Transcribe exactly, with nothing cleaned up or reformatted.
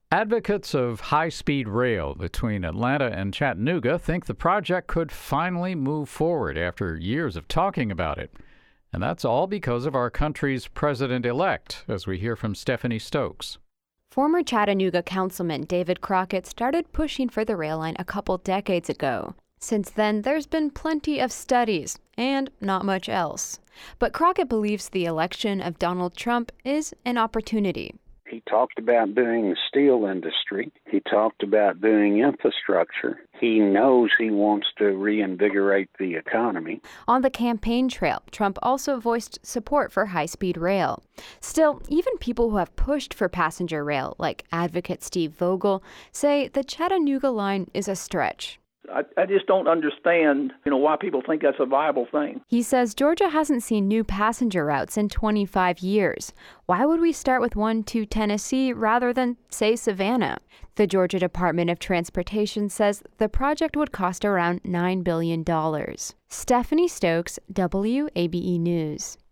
Advocates of high-speed rail between Atlanta and Chattanooga think the project could finally move forward after years of talking about it. And that's all because of our country's president-elect, as we hear from Stephanie Stokes. Former Chattanooga Councilman David Crockett started pushing for the rail line a couple decades ago. Since then, there's been plenty of studies and not much else. But Crockett believes the election of Donald Trump is an opportunity. He talked about doing the steel industry. He talked about doing infrastructure. He knows he wants to reinvigorate the economy. On the campaign trail, Trump also voiced support for high-speed rail. Still, even people who have pushed for passenger rail, like advocate Steve Vogel, say the Chattanooga line is a stretch. I, I just don't understand, you know, why people think that's a viable thing. He says Georgia hasn't seen new passenger routes in twenty-five years. Why would we start with one to Tennessee rather than, say, Savannah? The Georgia Department of Transportation says the project would cost around nine billion dollars. Stephanie Stokes, W A B E News.